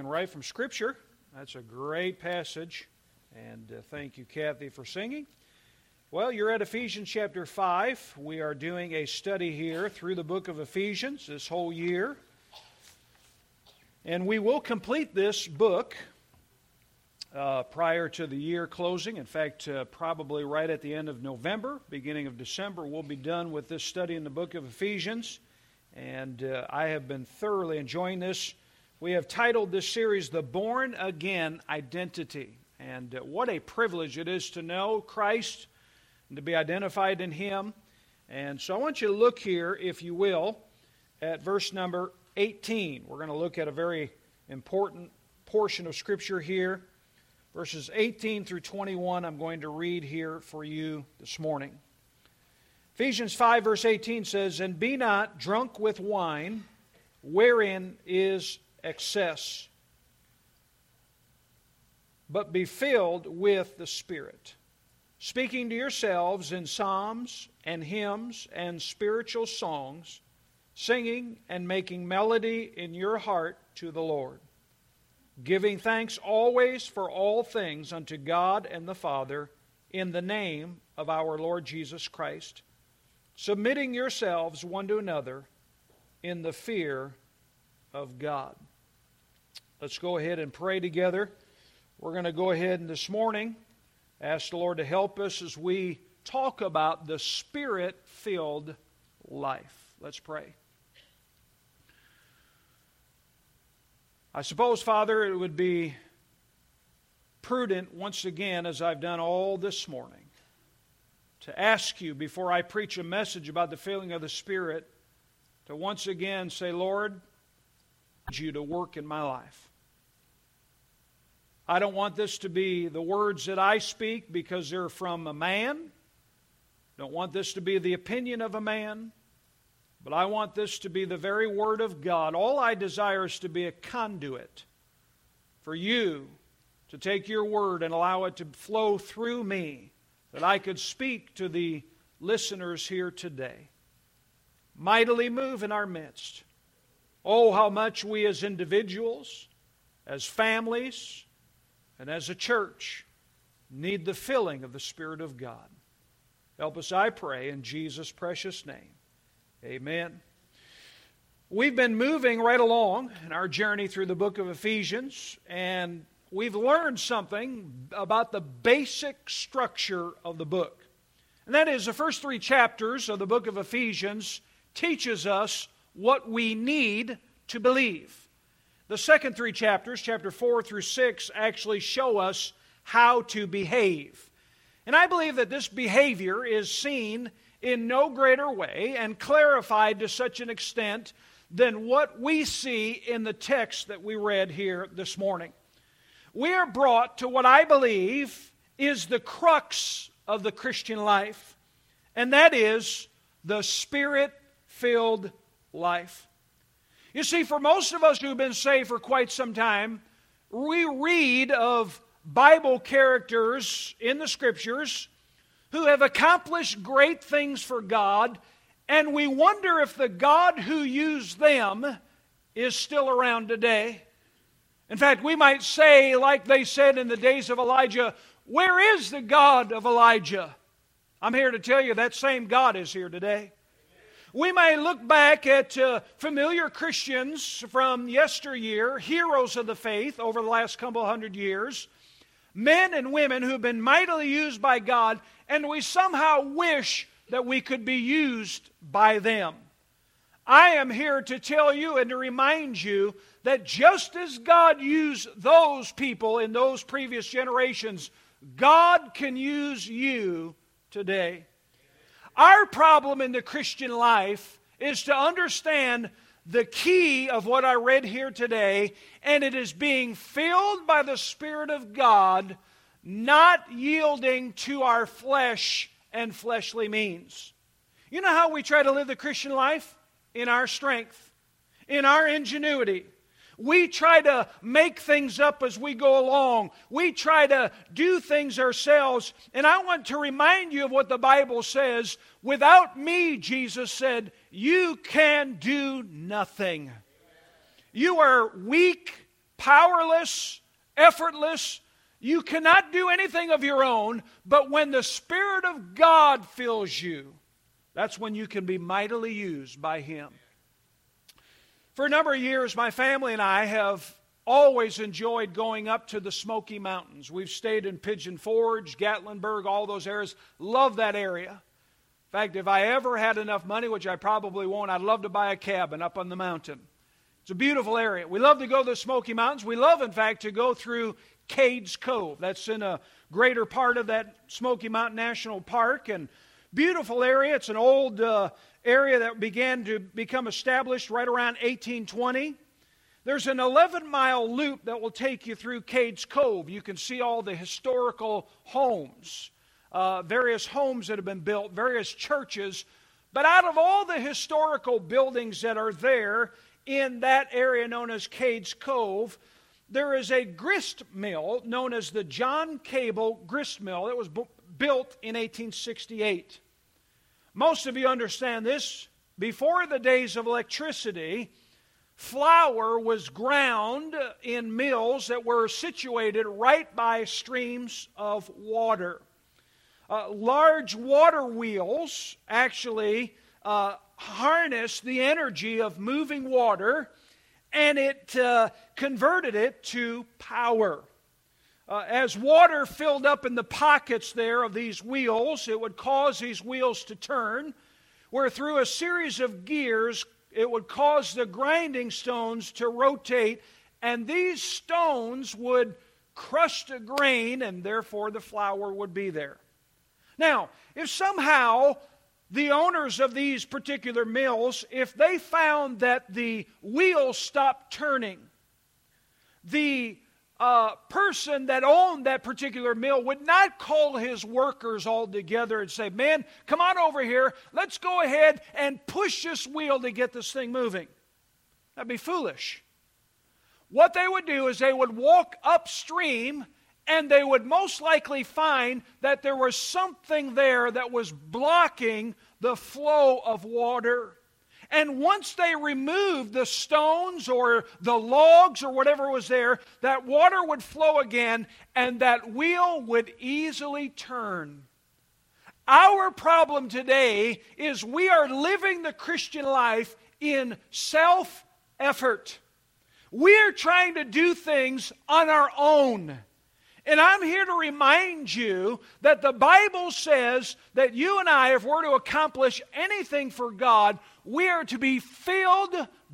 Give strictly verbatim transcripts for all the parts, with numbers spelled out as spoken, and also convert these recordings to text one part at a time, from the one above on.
right from Scripture. That's a great passage, and uh, thank you, Kathy, for singing. Well, you're at Ephesians chapter five. We are doing a study here through the book of Ephesians this whole year. And we will complete this book uh, prior to the year closing. In fact, uh, probably right at the end of November, beginning of December, we'll be done with this study in the book of Ephesians. And uh, I have been thoroughly enjoying this. We have titled this series, The Born Again Identity. And uh, what a privilege it is to know Christ and to be identified in Him. And so I want you to look here, if you will, at verse number eighteen. We're going to look at a very important portion of Scripture here. Verses eighteen through twenty-one I'm going to read here for you this morning. Ephesians five verse eighteen says, "And be not drunk with wine, wherein is excess, but be filled with the Spirit, speaking to yourselves in psalms and hymns and spiritual songs, singing and making melody in your heart to the Lord, giving thanks always for all things unto God and the Father, in the name of our Lord Jesus Christ, submitting yourselves one to another in the fear of God." Let's go ahead and pray together. We're going to go ahead and this morning ask the Lord to help us as we talk about the Spirit-filled life. Let's pray. I suppose, Father, it would be prudent once again, as I've done all this morning, to ask you before I preach a message about the filling of the Spirit, to once again say, Lord, I need you to work in my life. I don't want this to be the words that I speak because they're from a man. Don't want this to be the opinion of a man. But I want this to be the very Word of God. All I desire is to be a conduit for you to take your Word and allow it to flow through me, that I could speak to the listeners here today. Mightily move in our midst. Oh, how much we as individuals, as families, and as a church need the filling of the Spirit of God. Help us, I pray, in Jesus' precious name. Amen. We've been moving right along in our journey through the book of Ephesians, and we've learned something about the basic structure of the book. And that is, the first three chapters of the book of Ephesians teaches us what we need to believe. The second three chapters, chapter four through six, actually show us how to behave. And I believe that this behavior is seen in no greater way and clarified to such an extent than what we see in the text that we read here this morning. We are brought to what I believe is the crux of the Christian life, and that is the Spirit-filled life. You see, for most of us who have been saved for quite some time, we read of Bible characters in the Scriptures who have accomplished great things for God, and we wonder if the God who used them is still around today. In fact, we might say, like they said in the days of Elijah, where is the God of Elijah? I'm here to tell you that same God is here today. We may look back at uh, familiar Christians from yesteryear, heroes of the faith over the last couple hundred years, men and women who've been mightily used by God, and we somehow wish that we could be used by them. I am here to tell you and to remind you that just as God used those people in those previous generations, God can use you today. Our problem in the Christian life is to understand the key of what I read here today, and it is being filled by the Spirit of God, not yielding to our flesh and fleshly means. You know how we try to live the Christian life? In our strength, in our ingenuity. We try to make things up as we go along. We try to do things ourselves. And I want to remind you of what the Bible says. Without me, Jesus said, you can do nothing. You are weak powerless, effortless. You cannot do anything of your own, but when the Spirit of God fills you, that's when you can be mightily used by Him. For a number of years, my family and I have always enjoyed going up to the Smoky Mountains. We've stayed in Pigeon Forge, Gatlinburg, all those areas. Love that area. In fact, if I ever had enough money, which I probably won't, I'd love to buy a cabin up on the mountain. It's a beautiful area. We love to go to the Smoky Mountains. We love, in fact, to go through Cades Cove. That's in a greater part of that Smoky Mountain National Park. And beautiful area. It's an old uh, area that began to become established right around eighteen twenty. There's an eleven-mile loop that will take you through Cades Cove. You can see all the historical homes, uh, various homes that have been built, various churches. But out of all the historical buildings that are there in that area known as Cades Cove, there is a grist mill known as the John Cable Grist Mill. It was bu- built in eighteen sixty-eight. Most of you understand this. Before the days of electricity, flour was ground in mills that were situated right by streams of water. Uh, large water wheels actually uh, harnessed the energy of moving water, and it uh, converted it to power. Uh, as water filled up in the pockets there of these wheels, it would cause these wheels to turn, where through a series of gears, it would cause the grinding stones to rotate, and these stones would crush the grain, and therefore the flour would be there. Now, if somehow the owners of these particular mills, if they found that the wheels stopped turning, the uh, person that owned that particular mill would not call his workers all together and say, man, come on over here, let's go ahead and push this wheel to get this thing moving. That'd be foolish. What they would do is they would walk upstream, and they would most likely find that there was something there that was blocking the flow of water. And once they removed the stones or the logs or whatever was there, that water would flow again, and that wheel would easily turn. Our problem today is we are living the Christian life in self-effort. We are trying to do things on our own. And I'm here to remind you that the Bible says that you and I, if we're to accomplish anything for God, we are to be filled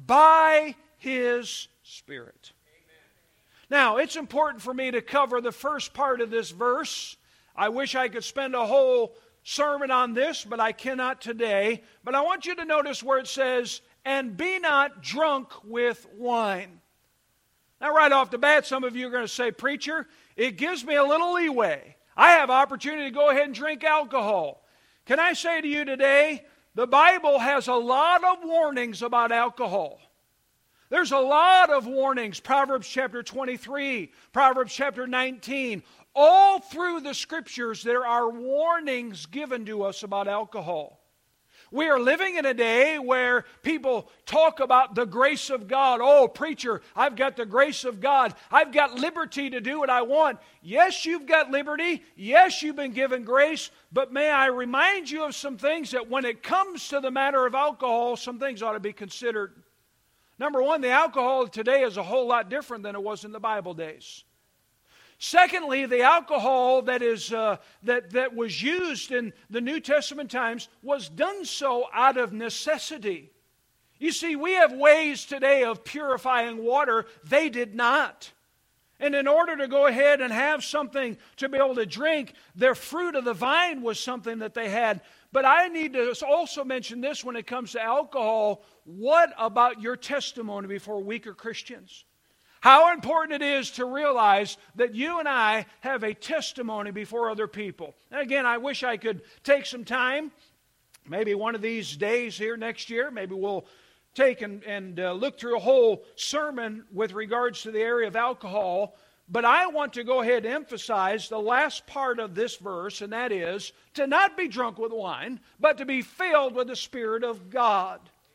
by His Spirit. Amen. Now, it's important for me to cover the first part of this verse. I wish I could spend a whole sermon on this, but I cannot today. But I want you to notice where it says, and be not drunk with wine. Now, right off the bat, some of you are going to say, preacher, it gives me a little leeway. I have opportunity to go ahead and drink alcohol. Can I say to you today, the Bible has a lot of warnings about alcohol. There's a lot of warnings. Proverbs chapter twenty-three, Proverbs chapter nineteen. All through the Scriptures, there are warnings given to us about alcohol. We are living in a day where people talk about the grace of God. Oh, preacher, I've got the grace of God. I've got liberty to do what I want. Yes, you've got liberty. Yes, you've been given grace. But may I remind you of some things that when it comes to the matter of alcohol, some things ought to be considered. Number one, the alcohol today is a whole lot different than it was in the Bible days. Secondly, the alcohol that is uh, that, that was used in the New Testament times was done so out of necessity. You see, we have ways today of purifying water. They did not. And in order to go ahead and have something to be able to drink, their fruit of the vine was something that they had. But I need to also mention this when it comes to alcohol. What about your testimony before weaker Christians? How important it is to realize that you and I have a testimony before other people. And again, I wish I could take some time, maybe one of these days here next year, maybe we'll take and, and uh, look through a whole sermon with regards to the area of alcohol. But I want to go ahead and emphasize the last part of this verse, and that is to not be drunk with wine, but to be filled with the Spirit of God.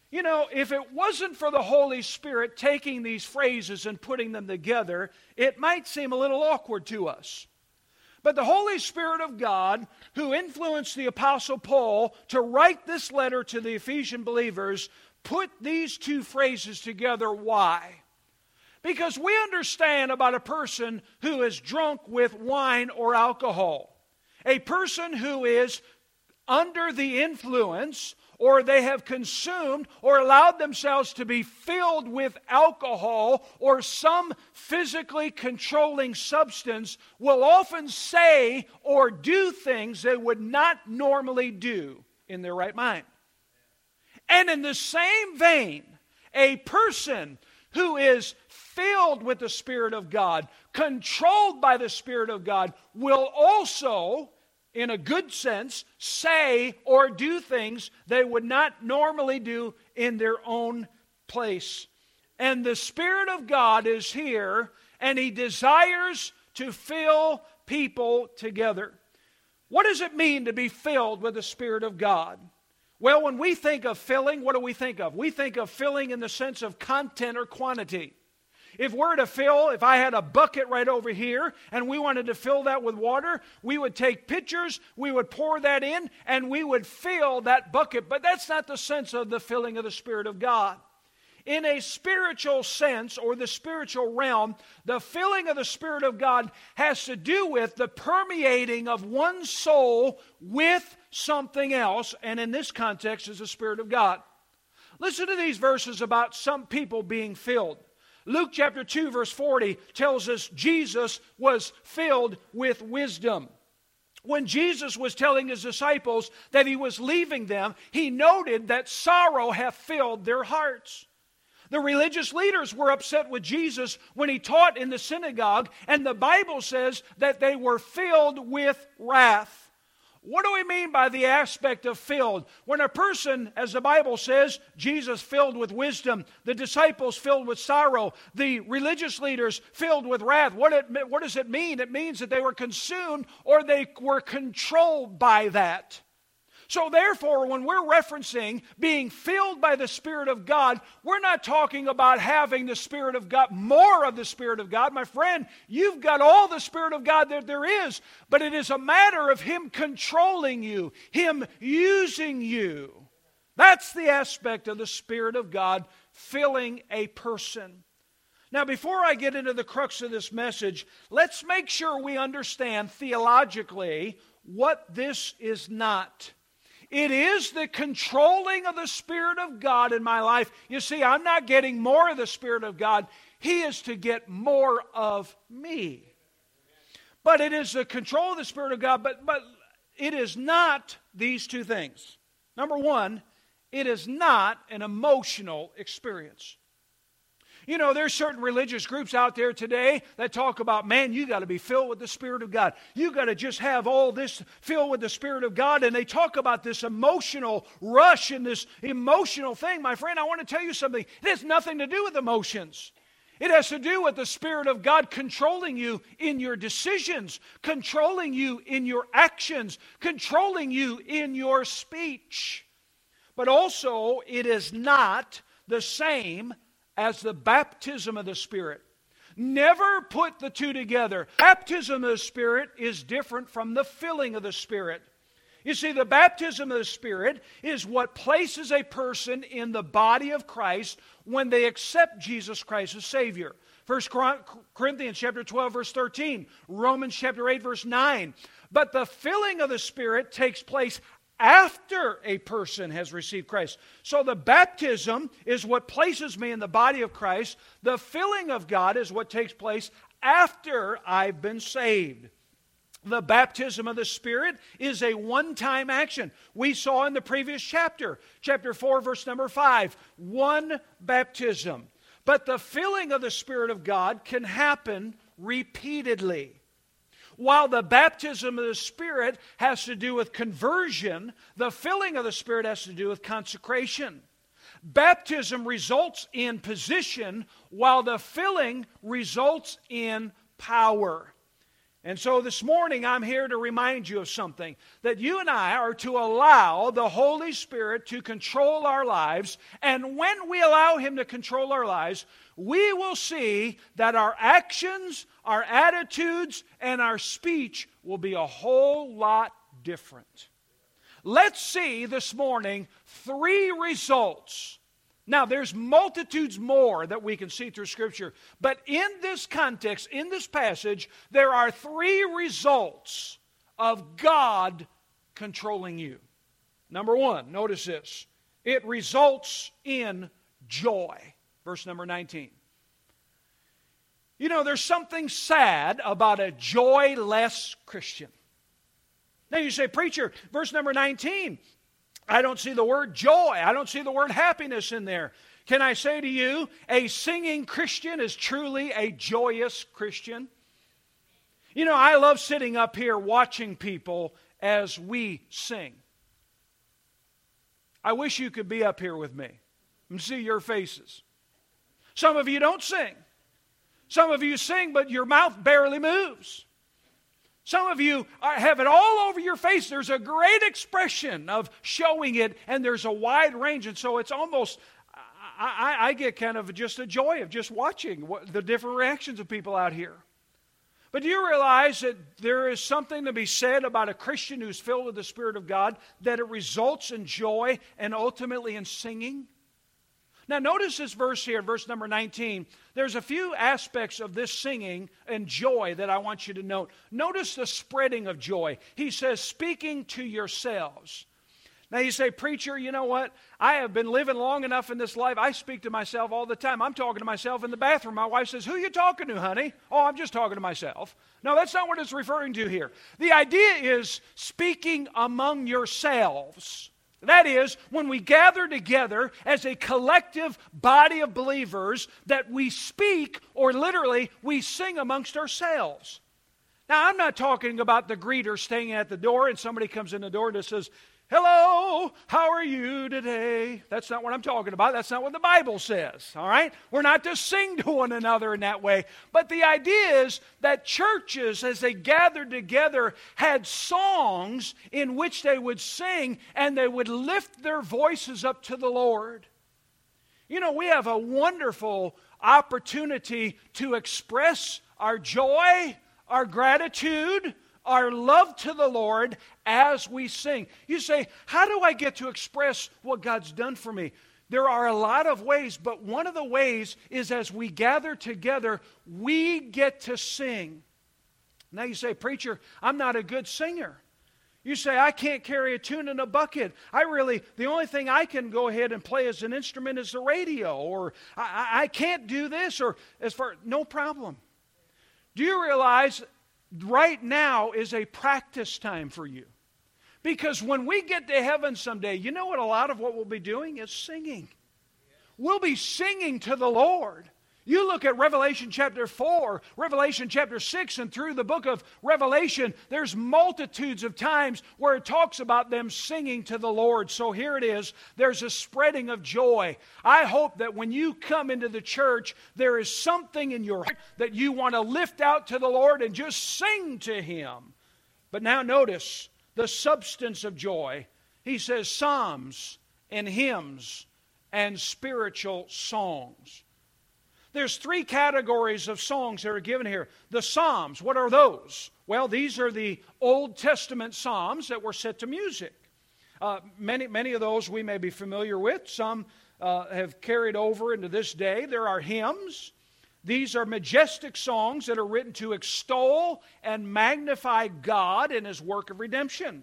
You know, if it wasn't for the Holy Spirit taking these phrases and putting them together, it might seem a little awkward to us. But the Holy Spirit of God, who influenced the Apostle Paul to write this letter to the Ephesian believers, put these two phrases together. Why? Because we understand about a person who is drunk with wine or alcohol. A person who is under the influence, or they have consumed or allowed themselves to be filled with alcohol or some physically controlling substance, will often say or do things they would not normally do in their right mind. And in the same vein, a person who is filled with the Spirit of God, controlled by the Spirit of God, will also, in a good sense, say or do things they would not normally do in their own place. And the Spirit of God is here, and He desires to fill people together. What does it mean to be filled with the Spirit of God? Well, when we think of filling, what do we think of? We think of filling in the sense of content or quantity. If we're to fill, if I had a bucket right over here and we wanted to fill that with water, we would take pitchers, we would pour that in, and we would fill that bucket. But that's not the sense of the filling of the Spirit of God. In a spiritual sense, or the spiritual realm, the filling of the Spirit of God has to do with the permeating of one soul with something else, and in this context is the Spirit of God. Listen to these verses about some people being filled. Luke chapter two verse forty tells us Jesus was filled with wisdom. When Jesus was telling His disciples that He was leaving them, He noted that sorrow hath filled their hearts. The religious leaders were upset with Jesus when He taught in the synagogue, and the Bible says that they were filled with wrath. What do we mean by the aspect of filled? When a person, as the Bible says, Jesus filled with wisdom, the disciples filled with sorrow, the religious leaders filled with wrath, what, it, what does it mean? It means that they were consumed or they were controlled by that. So therefore, when we're referencing being filled by the Spirit of God, we're not talking about having the Spirit of God, more of the Spirit of God. My friend, you've got all the Spirit of God that there is, but it is a matter of Him controlling you, Him using you. That's the aspect of the Spirit of God filling a person. Now, before I get into the crux of this message, let's make sure we understand theologically what this is not. It is the controlling of the Spirit of God in my life. You see, I'm not getting more of the Spirit of God. He is to get more of me. But it is the control of the Spirit of God, but, but it is not these two things. Number one, it is not an emotional experience. You know, there's certain religious groups out there today that talk about, man, you got to be filled with the Spirit of God. You got to just have all this filled with the Spirit of God. And they talk about this emotional rush and this emotional thing. My friend, I want to tell you something. It has nothing to do with emotions. It has to do with the Spirit of God controlling you in your decisions, controlling you in your actions, controlling you in your speech. But also, it is not the same as the baptism of the Spirit. Never put the two together. Baptism of the Spirit is different from the filling of the Spirit. You see, the baptism of the Spirit is what places a person in the body of Christ when they accept Jesus Christ as Savior. First Corinthians chapter twelve, verse thirteen. Romans chapter eight, verse nine. But the filling of the Spirit takes place after a person has received Christ. So the baptism is what places me in the body of Christ. The filling of God is what takes place after I've been saved. The baptism of the Spirit is a one-time action. We saw in the previous chapter, chapter four, verse number five, one baptism. But the filling of the Spirit of God can happen repeatedly. While the baptism of the Spirit has to do with conversion, the filling of the Spirit has to do with consecration. Baptism results in position, while the filling results in power. And so this morning I'm here to remind you of something, that you and I are to allow the Holy Spirit to control our lives, and when we allow Him to control our lives, we will see that our actions, our attitudes, and our speech will be a whole lot different. Let's see this morning three results. Now, there's multitudes more that we can see through Scripture, but in this context, in this passage, there are three results of God controlling you. Number one, notice this. It results in joy. Verse number nineteen. You know, there's something sad about a joyless Christian. Now you say, preacher, verse number nineteen, I don't see the word joy. I don't see the word happiness in there. Can I say to you, a singing Christian is truly a joyous Christian? You know, I love sitting up here watching people as we sing. I wish you could be up here with me and see your faces. Some of you don't sing. Some of you sing, but your mouth barely moves. Some of you are, have it all over your face. There's a great expression of showing it, and there's a wide range. And so it's almost, I, I, I get kind of just a joy of just watching what, the different reactions of people out here. But do you realize that there is something to be said about a Christian who's filled with the Spirit of God, that it results in joy and ultimately in singing? Now notice this verse here, verse number nineteen. There's a few aspects of this singing and joy that I want you to note. Notice the spreading of joy. He says, speaking to yourselves. Now you say, preacher, you know what? I have been living long enough in this life. I speak to myself all the time. I'm talking to myself in the bathroom. My wife says, who are you talking to, honey? Oh, I'm just talking to myself. No, that's not what it's referring to here. The idea is speaking among yourselves. That is, when we gather together as a collective body of believers, that we speak, or literally, we sing amongst ourselves. Now, I'm not talking about the greeter staying at the door and somebody comes in the door and says, hello, how are you today? That's not what I'm talking about. That's not what the Bible says, all right? We're not to sing to one another in that way. But the idea is that churches, as they gathered together, had songs in which they would sing and they would lift their voices up to the Lord. You know, we have a wonderful opportunity to express our joy, our gratitude, our love to the Lord as we sing. You say, how do I get to express what God's done for me? There are a lot of ways, but one of the ways is as we gather together, we get to sing. Now you say, preacher, I'm not a good singer. You say, I can't carry a tune in a bucket. I really, the only thing I can go ahead and play as an instrument is the radio, or I, I can't do this, or as far, no problem. Do you realize right now is a practice time for you? Because when we get to heaven someday, you know what a lot of what we'll be doing is singing. We'll be singing to the Lord. You look at Revelation chapter four, Revelation chapter six, and through the book of Revelation, there's multitudes of times where it talks about them singing to the Lord. So here it is. There's a spreading of joy. I hope that when you come into the church, there is something in your heart that you want to lift out to the Lord and just sing to Him. But now notice the substance of joy. He says psalms and hymns and spiritual songs. There's three categories of songs that are given here. The Psalms, what are those? Well, these are the Old Testament Psalms that were set to music. Uh, many, many of those we may be familiar with. Some uh, have carried over into this day. There are hymns. These are majestic songs that are written to extol and magnify God in His work of redemption.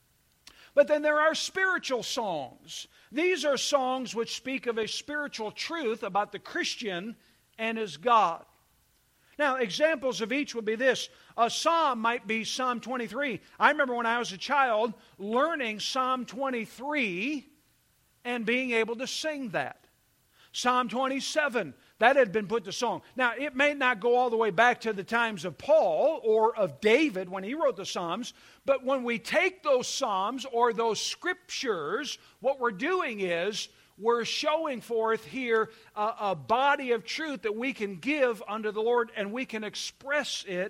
But then there are spiritual songs. These are songs which speak of a spiritual truth about the Christian and his God. Now, examples of each would be this. A psalm might be Psalm twenty-three. I remember when I was a child learning Psalm twenty-three and being able to sing that. Psalm twenty-seven, that had been put to song. Now, it may not go all the way back to the times of Paul or of David when he wrote the Psalms, but when we take those Psalms or those scriptures, what we're doing is we're showing forth here a, a body of truth that we can give unto the Lord, and we can express it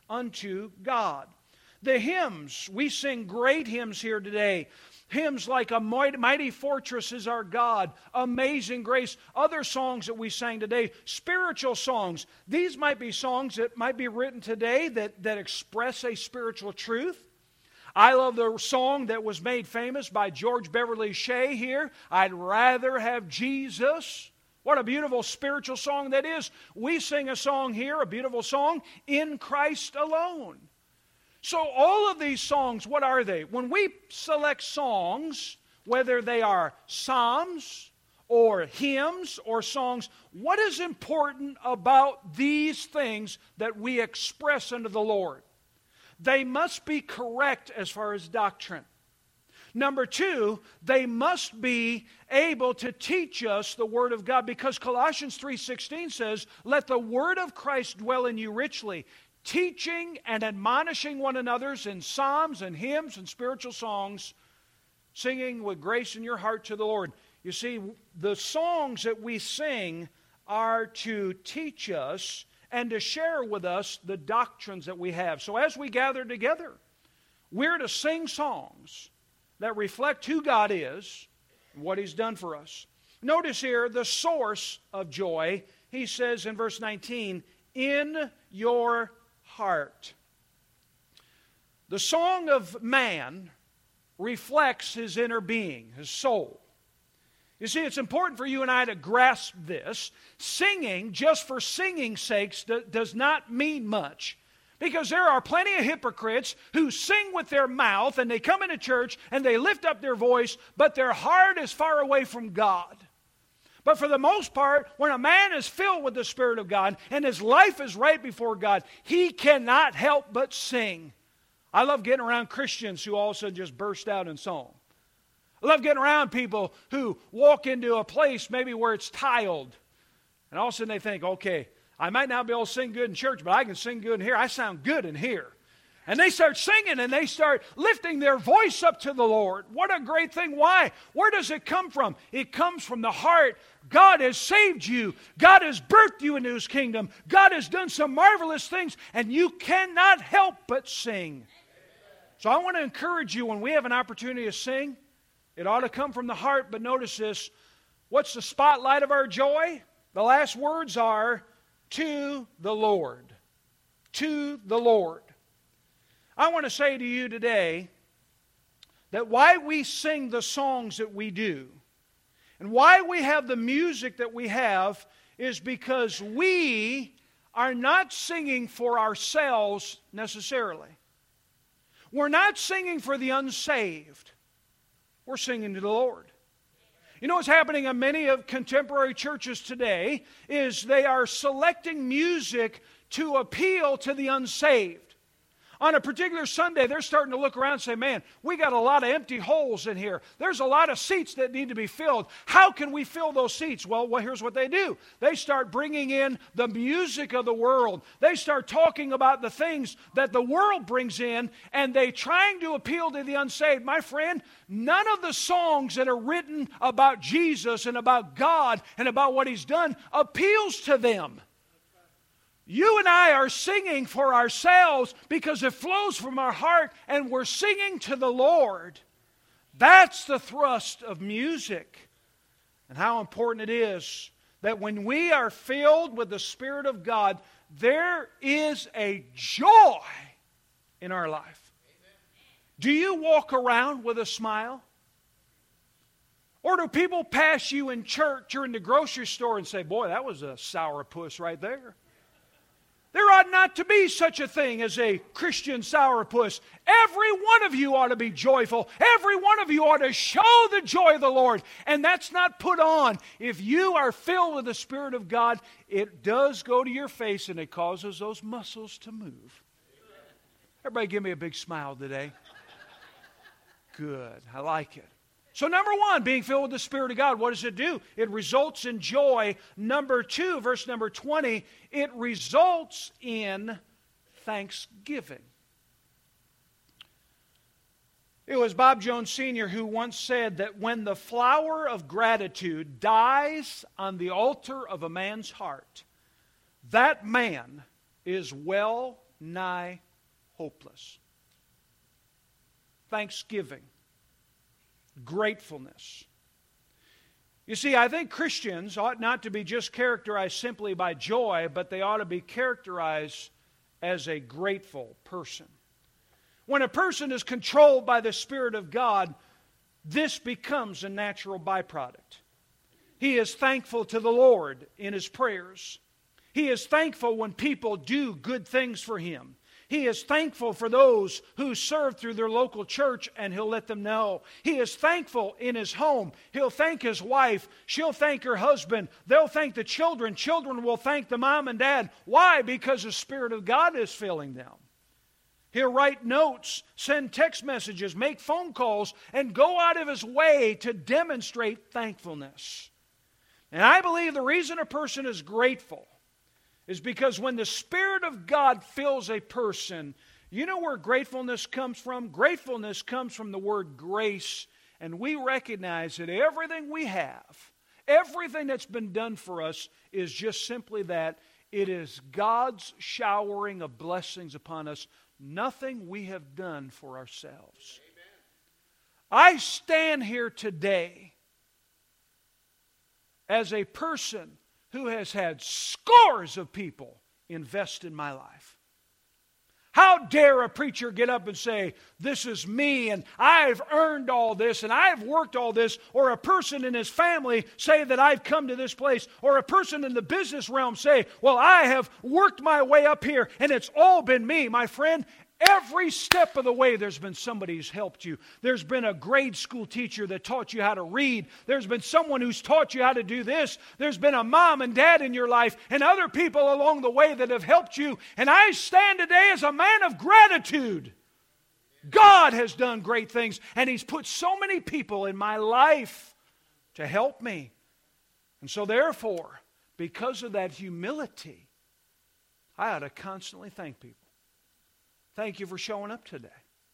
unto God. The hymns, we sing great hymns here today. Hymns like A Mighty Fortress Is Our God, Amazing Grace, other songs that we sang today, spiritual songs. These might be songs that might be written today that, that express a spiritual truth. I love the song that was made famous by George Beverly Shea here, I'd Rather Have Jesus. What a beautiful spiritual song that is. We sing a song here, a beautiful song, In Christ Alone. So all of these songs, what are they? When we select songs, whether they are psalms or hymns or songs, what is important about these things that we express unto the Lord? They must be correct as far as doctrine. Number two, they must be able to teach us the Word of God, because Colossians three sixteen says, let the Word of Christ dwell in you richly, teaching and admonishing one another in psalms and hymns and spiritual songs, singing with grace in your heart to the Lord. You see, the songs that we sing are to teach us and to share with us the doctrines that we have. So as we gather together, we're to sing songs that reflect who God is and what He's done for us. Notice here the source of joy. He says in verse nineteen, in your heart. The song of man reflects his inner being, his soul. You see, it's important for you and I to grasp this. Singing, just for singing's sakes, does not mean much. Because there are plenty of hypocrites who sing with their mouth and they come into church and they lift up their voice, but their heart is far away from God. But for the most part, when a man is filled with the Spirit of God and his life is right before God, he cannot help but sing. I love getting around Christians who all of a sudden just burst out in song. I love getting around people who walk into a place maybe where it's tiled, and all of a sudden they think, okay, I might not be able to sing good in church, but I can sing good in here. I sound good in here. And they start singing and they start lifting their voice up to the Lord. What a great thing. Why? Where does it come from? It comes from the heart. God has saved you. God has birthed you into His kingdom. God has done some marvelous things, and you cannot help but sing. So I want to encourage you, when we have an opportunity to sing, it ought to come from the heart. But notice this. What's the spotlight of our joy? The last words are, to the Lord. To the Lord. I want to say to you today that why we sing the songs that we do and why we have the music that we have is because we are not singing for ourselves necessarily. We're not singing for the unsaved. We're singing to the Lord. You know what's happening in many of contemporary churches today is they are selecting music to appeal to the unsaved. On a particular Sunday, they're starting to look around and say, man, we got a lot of empty holes in here. There's a lot of seats that need to be filled. How can we fill those seats? Well, well, here's what they do. They start bringing in the music of the world. They start talking about the things that the world brings in, and they trying to appeal to the unsaved. My friend, none of the songs that are written about Jesus and about God and about what He's done appeals to them. You and I are singing for ourselves because it flows from our heart and we're singing to the Lord. That's the thrust of music. And how important it is that when we are filled with the Spirit of God, there is a joy in our life. Do you walk around with a smile? Or do people pass you in church or in the grocery store and say, boy, that was a sourpuss right there? There ought not to be such a thing as a Christian sourpuss. Every one of you ought to be joyful. Every one of you ought to show the joy of the Lord. And that's not put on. If you are filled with the Spirit of God, it does go to your face and it causes those muscles to move. Everybody give me a big smile today. Good. I like it. So number one, being filled with the Spirit of God, what does it do? It results in joy. Number two, verse number twenty, it results in thanksgiving. It was Bob Jones Senior who once said that when the flower of gratitude dies on the altar of a man's heart, that man is well nigh hopeless. Thanksgiving. Gratefulness. You see, I think Christians ought not to be just characterized simply by joy, but they ought to be characterized as a grateful person. When a person is controlled by the Spirit of God, this becomes a natural byproduct. He is thankful to the Lord in his prayers. He is thankful when people do good things for him. He is thankful for those who serve through their local church, and he'll let them know. He is thankful in his home. He'll thank his wife. She'll thank her husband. They'll thank the children. Children will thank the mom and dad. Why? Because the Spirit of God is filling them. He'll write notes, send text messages, make phone calls, and go out of his way to demonstrate thankfulness. And I believe the reason a person is grateful is because when the Spirit of God fills a person, you know where gratefulness comes from? Gratefulness comes from the word grace, and we recognize that everything we have, everything that's been done for us is just simply that. It is God's showering of blessings upon us, nothing we have done for ourselves. Amen. I stand here today as a person who has had scores of people invest in my life. How dare a preacher get up and say, this is me and I've earned all this and I've worked all this, or a person in his family say that I've come to this place, or a person in the business realm say, well, I have worked my way up here and it's all been me. My friend, every step of the way there's been somebody who's helped you. There's been a grade school teacher that taught you how to read. There's been someone who's taught you how to do this. There's been a mom and dad in your life and other people along the way that have helped you. And I stand today as a man of gratitude. God has done great things, and He's put so many people in my life to help me. And so therefore, because of that humility, I ought to constantly thank people. Thank you for showing up today.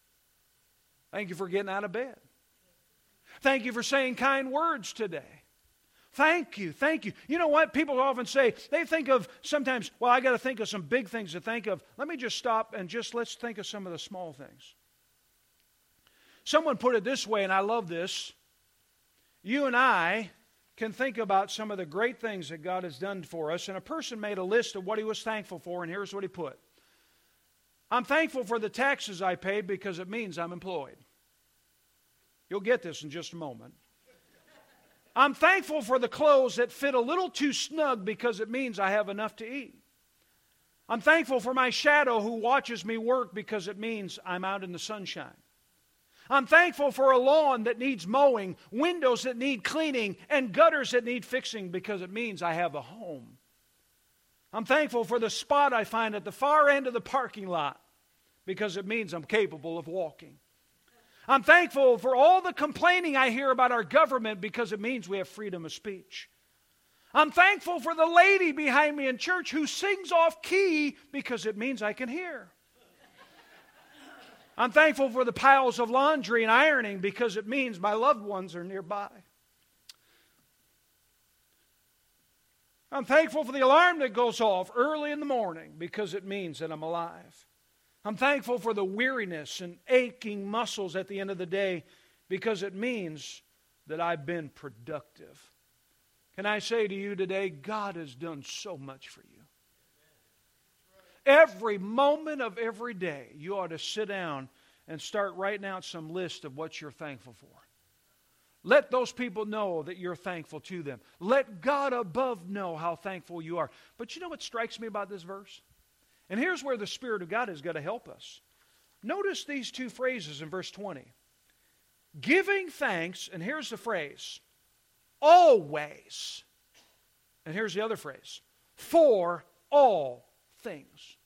Thank you for getting out of bed. Thank you for saying kind words today. Thank you, thank you. You know what? People often say, they think of sometimes, well, I got to think of some big things to think of. Let me just stop and just let's think of some of the small things. Someone put it this way, and I love this. You and I can think about some of the great things that God has done for us, and a person made a list of what he was thankful for, and here's what he put. I'm thankful for the taxes I paid because it means I'm employed. You'll get this in just a moment. I'm thankful for the clothes that fit a little too snug because it means I have enough to eat. I'm thankful for my shadow who watches me work because it means I'm out in the sunshine. I'm thankful for a lawn that needs mowing, windows that need cleaning, and gutters that need fixing because it means I have a home. I'm thankful for the spot I find at the far end of the parking lot because it means I'm capable of walking. I'm thankful for all the complaining I hear about our government because it means we have freedom of speech. I'm thankful for the lady behind me in church who sings off key because it means I can hear. I'm thankful for the piles of laundry and ironing because it means my loved ones are nearby. I'm thankful for the alarm that goes off early in the morning because it means that I'm alive. I'm thankful for the weariness and aching muscles at the end of the day because it means that I've been productive. Can I say to you today, God has done so much for you. Every moment of every day, you ought to sit down and start writing out some list of what you're thankful for. Let those people know that you're thankful to them. Let God above know how thankful you are. But you know what strikes me about this verse? And here's where the Spirit of God is going to help us. Notice these two phrases in verse twenty. Giving thanks, and here's the phrase, always. And here's the other phrase, for all things.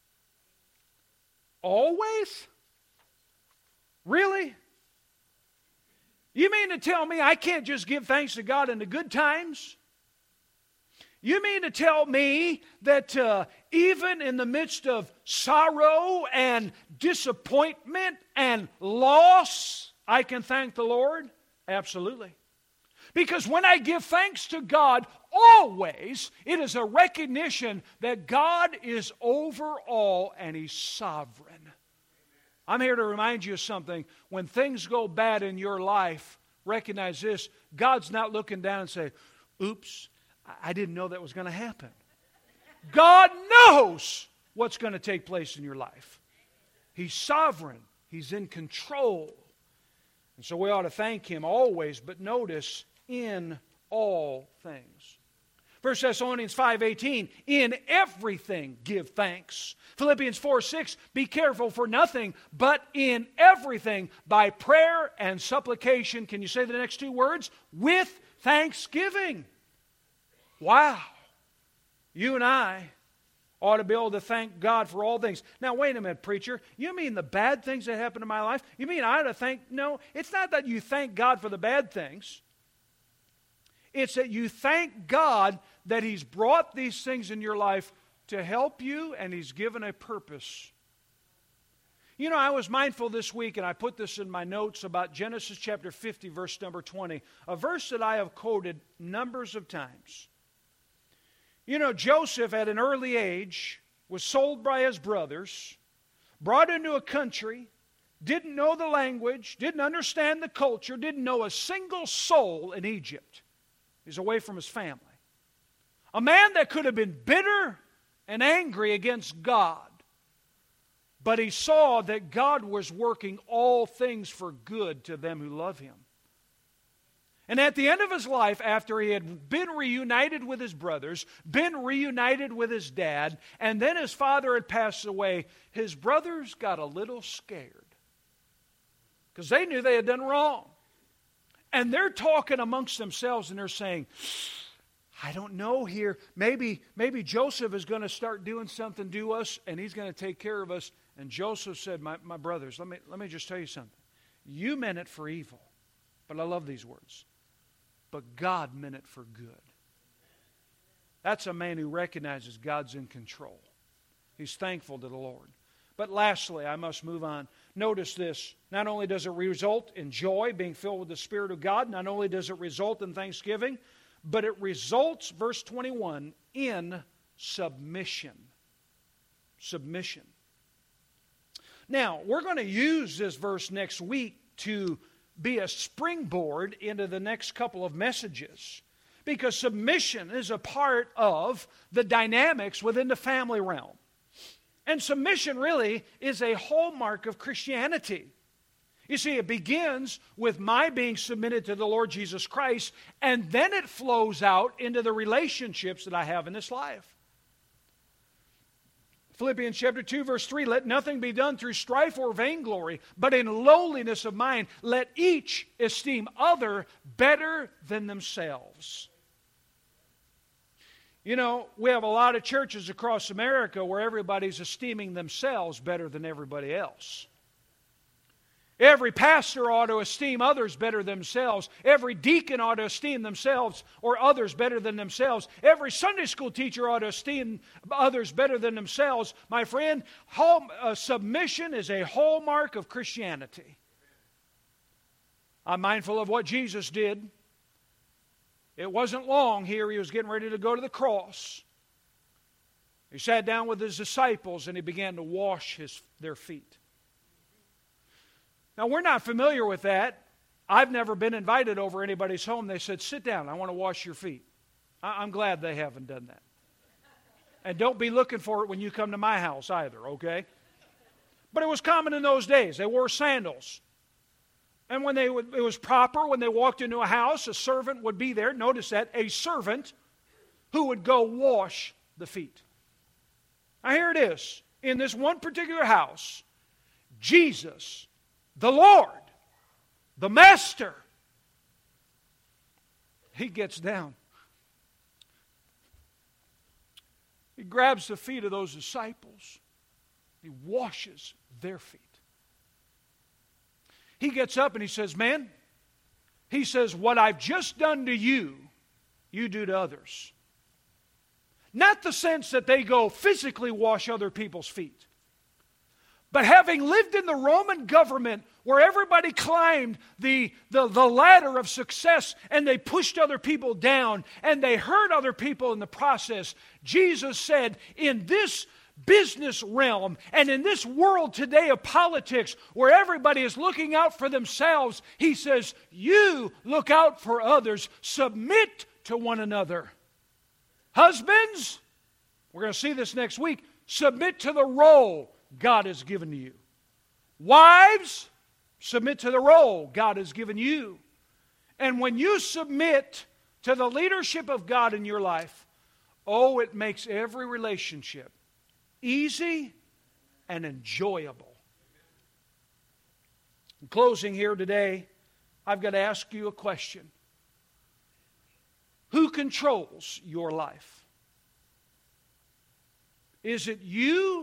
Always? Really? You mean to tell me I can't just give thanks to God in the good times? You mean to tell me that uh, even in the midst of sorrow and disappointment and loss, I can thank the Lord? Absolutely. Because when I give thanks to God, always, it is a recognition that God is over all and He's sovereign. I'm here to remind you of something. When things go bad in your life, recognize this. God's not looking down and saying, oops, I didn't know that was going to happen. God knows what's going to take place in your life. He's sovereign. He's in control. And so we ought to thank Him always, but notice, in all things. First Thessalonians five eighteen, in everything give thanks. Philippians four six, be careful for nothing, but in everything by prayer and supplication. Can you say the next two words? With thanksgiving. Wow. You and I ought to be able to thank God for all things. Now, wait a minute, preacher. You mean the bad things that happen in my life? You mean I ought to thank? No, it's not that you thank God for the bad things. It's that you thank God that He's brought these things in your life to help you, and He's given a purpose. You know, I was mindful this week, and I put this in my notes about Genesis chapter fifty, verse number twenty, a verse that I have quoted numbers of times. You know, Joseph at an early age was sold by his brothers, brought into a country, didn't know the language, didn't understand the culture, didn't know a single soul in Egypt. He's away from his family. A man that could have been bitter and angry against God, but he saw that God was working all things for good to them who love Him. And at the end of his life, after he had been reunited with his brothers, been reunited with his dad, and then his father had passed away, his brothers got a little scared because they knew they had done wrong. And they're talking amongst themselves and they're saying, I don't know here. Maybe, maybe Joseph is going to start doing something to us and he's going to take care of us. And Joseph said, my, my brothers, let me, let me just tell you something. You meant it for evil. But I love these words. But God meant it for good. That's a man who recognizes God's in control. He's thankful to the Lord. But lastly, I must move on. Notice this. Not only does it result in joy, being filled with the Spirit of God, not only does it result in thanksgiving, but it results, verse twenty-one, in submission. Submission. Now, we're going to use this verse next week to be a springboard into the next couple of messages. Because submission is a part of the dynamics within the family realm. And submission really is a hallmark of Christianity. You see, it begins with my being submitted to the Lord Jesus Christ, and then it flows out into the relationships that I have in this life. Philippians chapter two, verse three, let nothing be done through strife or vainglory, but in lowliness of mind, let each esteem other better than themselves. You know, we have a lot of churches across America where everybody's esteeming themselves better than everybody else. Every pastor ought to esteem others better than themselves. Every deacon ought to esteem themselves or others better than themselves. Every Sunday school teacher ought to esteem others better than themselves. My friend, home, uh, submission is a hallmark of Christianity. I'm mindful of what Jesus did. It wasn't long here. He was getting ready to go to the cross. He sat down with His disciples and He began to wash his, their feet. Now, we're not familiar with that. I've never been invited over anybody's home. They said, sit down, I want to wash your feet. I'm glad they haven't done that. And don't be looking for it when you come to my house either, okay? But it was common in those days. They wore sandals. And when they would, it was proper, when they walked into a house, a servant would be there. Notice that, a servant who would go wash the feet. Now here it is. In this one particular house, Jesus, the Lord, the Master, He gets down. He grabs the feet of those disciples. He washes their feet. He gets up and He says, man, He says, what I've just done to you, you do to others. Not the sense that they go physically wash other people's feet, But having lived in the Roman government where everybody climbed the, the, the ladder of success and they pushed other people down and they hurt other people in the process, Jesus said, in this business realm and in this world today of politics where everybody is looking out for themselves, He says, you look out for others. Submit to one another. Husbands, we're going to see this next week, submit to the role God has given you. Wives, submit to the role God has given you. And when you submit to the leadership of God in your life, oh, it makes every relationship easy and enjoyable. In closing here today, I've got to ask you a question. Who controls your life? Is it you?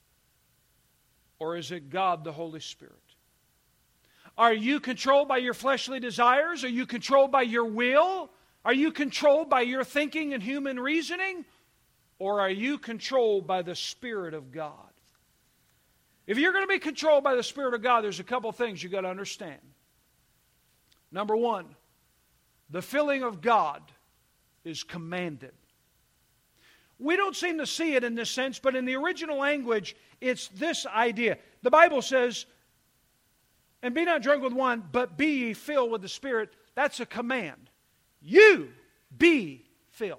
Or is it God, the Holy Spirit? Are you controlled by your fleshly desires? Are you controlled by your will? Are you controlled by your thinking and human reasoning? Or are you controlled by the Spirit of God? If you're going to be controlled by the Spirit of God, there's a couple things you've got to understand. Number one, the filling of God is commanded. We don't seem to see it in this sense, but in the original language, it's this idea. The Bible says, and be not drunk with wine, but be ye filled with the Spirit. That's a command. You be filled.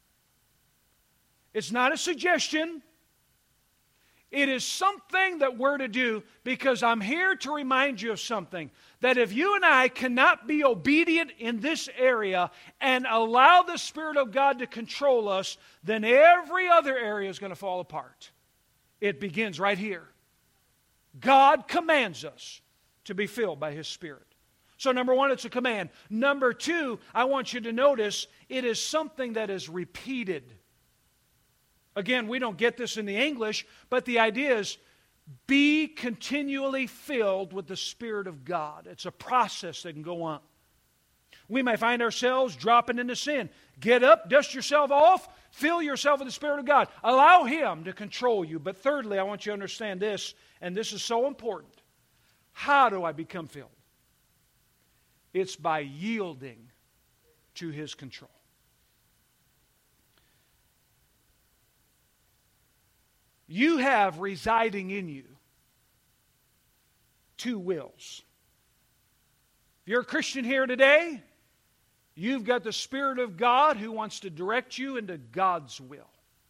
It's not a suggestion. It is something that we're to do, because I'm here to remind you of something. That if you and I cannot be obedient in this area and allow the Spirit of God to control us, then every other area is going to fall apart. It begins right here. God commands us to be filled by His Spirit. So number one, it's a command. Number two, I want you to notice it is something that is repeated. Again, we don't get this in the English, but the idea is be continually filled with the Spirit of God. It's a process that can go on. We may find ourselves dropping into sin. Get up, dust yourself off, fill yourself with the Spirit of God. Allow Him to control you. But thirdly, I want you to understand this, and this is so important. How do I become filled? It's by yielding to His control. You have residing in you two wills. If you're a Christian here today, you've got the Spirit of God who wants to direct you into God's will.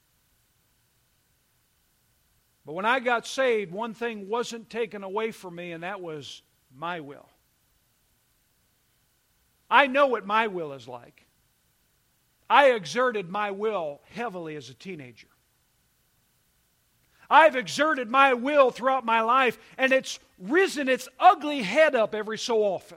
But when I got saved, one thing wasn't taken away from me, and that was my will. I know what my will is like. I exerted my will heavily as a teenager. I've exerted my will throughout my life, and it's risen its ugly head up every so often.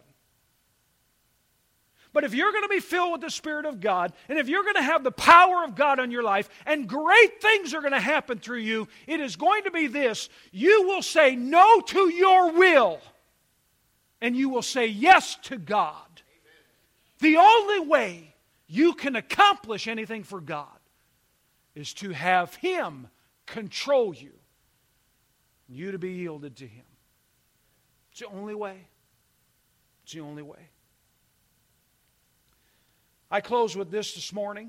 But if you're going to be filled with the Spirit of God, and if you're going to have the power of God on your life, and great things are going to happen through you, it is going to be this: you will say no to your will, and you will say yes to God. Amen. The only way you can accomplish anything for God is to have Him control you, and you to be yielded to Him. It's the only way. It's the only way. I close with this this morning.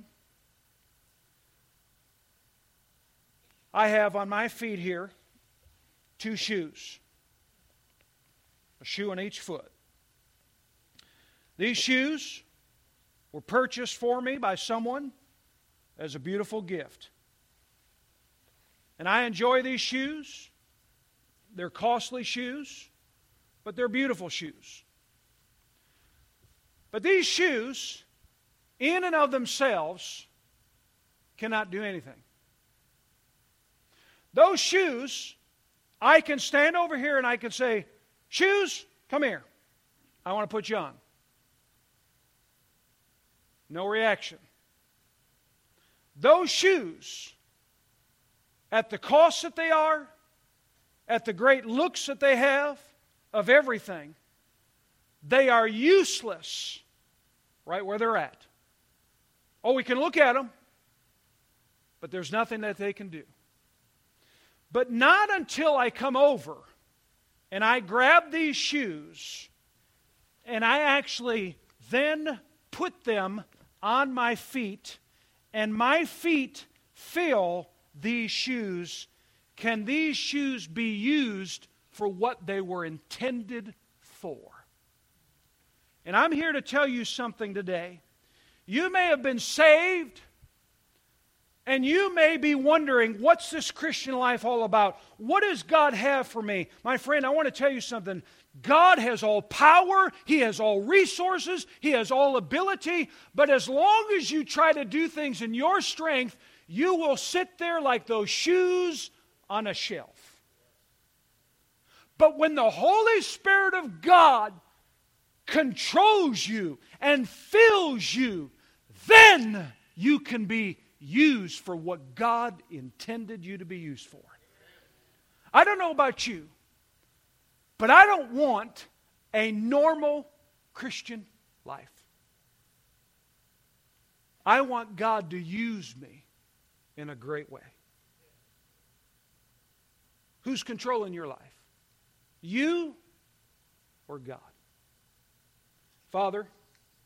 I have on my feet here two shoes. A shoe on each foot. These shoes were purchased for me by someone as a beautiful gift. And I enjoy these shoes. They're costly shoes, but they're beautiful shoes. But these shoes, in and of themselves, cannot do anything. Those shoes, I can stand over here and I can say, "Shoes, come here. I want to put you on." No reaction. Those shoes, at the cost that they are, at the great looks that they have, of everything, they are useless right where they're at. Oh, we can look at them, but there's nothing that they can do. But not until I come over and I grab these shoes and I actually then put them on my feet and my feet feel these shoes, can these shoes be used for what they were intended for? And I'm here to tell you something today. You may have been saved, and you may be wondering, what's this Christian life all about? What does God have for me? My friend, I want to tell you something. God has all power. He has all resources. He has all ability. But as long as you try to do things in your strength, you will sit there like those shoes on a shelf. But when the Holy Spirit of God controls you and fills you, then you can be used for what God intended you to be used for. I don't know about you, but I don't want a normal Christian life. I want God to use me in a great way. Who's controlling your life? You or God? Father,